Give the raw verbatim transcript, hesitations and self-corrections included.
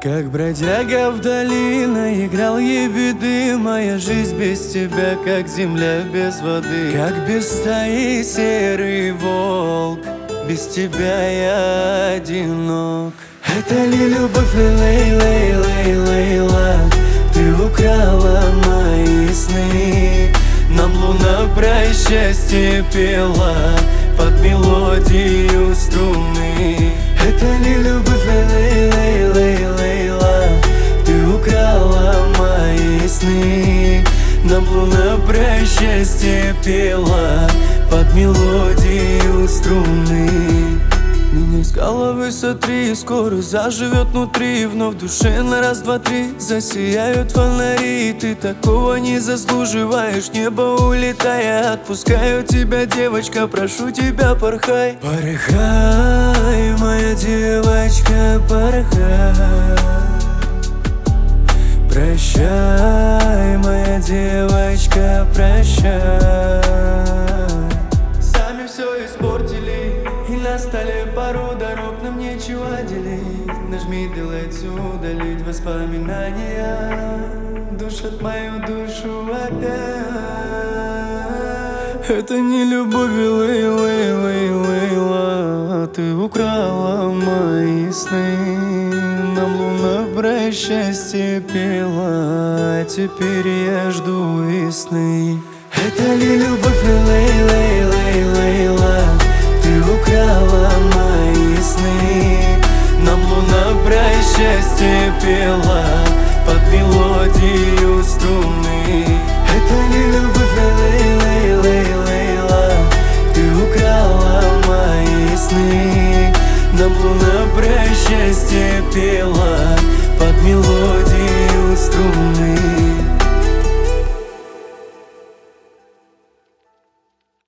Как бродяга в долинах играл ебеды. Моя жизнь без тебя, как земля без воды. Как без стаи серый волк, без тебя я одинок. Это ли любовь, лей-лей, лей-лейла? Ты украла мои сны. Нам луна про счастье пела под мелодию струны. Это ли любовь, лей-лей-лей-лейла? Ты украла мои сны. Нам луна про счастье пела под мелодию струны. Меня с головы сотри, скоро заживет внутри. Вновь в душе на раз, два, три засияют фонари. Ты такого не заслуживаешь, небо улетая. Отпускаю тебя, девочка, прошу тебя, порхай. Порхай, моя девочка, порхай. Прощай, моя девочка, прощай. Сами все испортили и настали пару дорог, нам нечего делить. Нажми делать, удалить воспоминания, душат мою душу опять. Это не любовь, лей-лей-лей-лейла. Ты украла мои сны. Нам луна про счастье пела, а теперь я жду весны. Это ли любовь, лей-лей-лей-лейла? Ты украла мои сны. Нам луна про счастье пела под мелодию струны. Это ли любовь, лей-лей-лей-лейла? Ты украла мои сны. Нам луна про счастье пела под мелодию.